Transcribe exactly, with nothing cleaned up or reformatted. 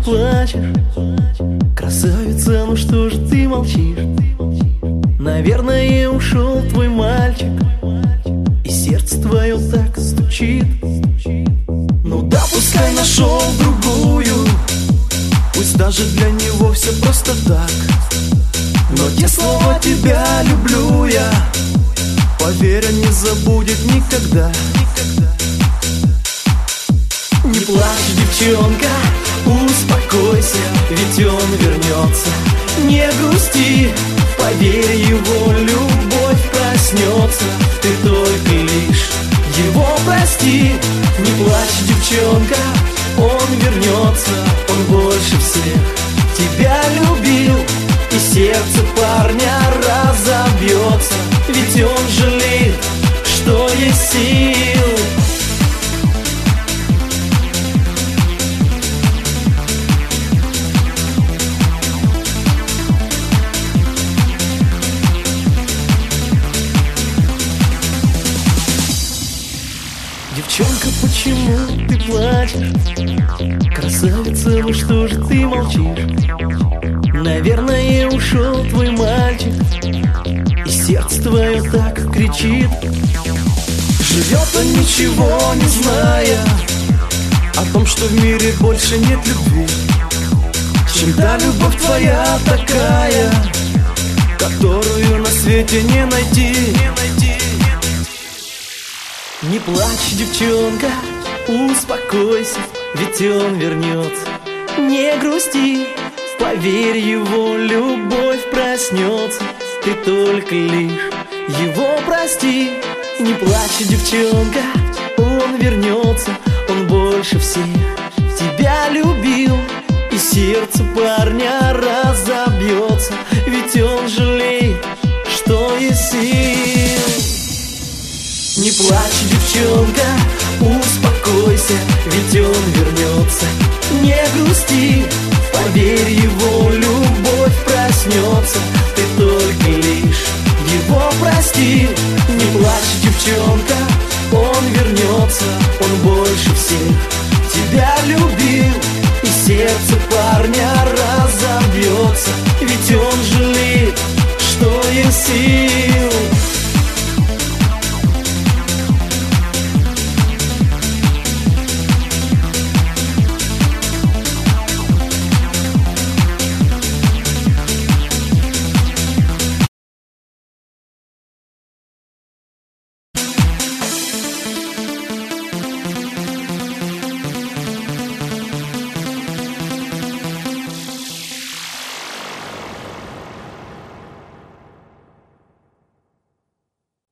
плачешь? Красавица, ну что же ты молчишь? Наверное, ушел твой мальчик, и сердце твое так стучит. Ну да, пускай нашел другую, пусть даже для него все просто так. Но те слова «тебя люблю» я, поверь, он не забудет никогда. Не плачь, девчонка, успокойся, ведь он вернется. Не грусти, поверь, его любовь проснется. Ты только лишь его прости. Не плачь, девчонка, он вернется. Он больше всех тебя любил, и сердце парня разобьется, ведь он жалеет, что есть сил. Девчонка, почему ты плачешь? Красавица, ну что же ты молчишь? Наверное, ушел твой мальчик, и сердце твое так кричит. Живет он, ничего не зная о том, что в мире больше нет любви, чем та любовь твоя такая, которую на свете не найти. Не плачь, девчонка, успокойся, ведь он вернется. Не грусти, поверь, его любовь проснется. Ты только лишь его прости. Не плачь, девчонка, он вернется. Он больше всех тебя любил, и сердце парня разобьется, ведь он жалеет, что есть сил. Не плачь, девчонка, успокойся, ведь он вернется. Не грусти, поверь, его любовь проснется. Ты только лишь его прости. Не плачь, девчонка, он вернется. Он больше всех тебя любил, и сердце парня разобьется, ведь он жалеет, что есть сил.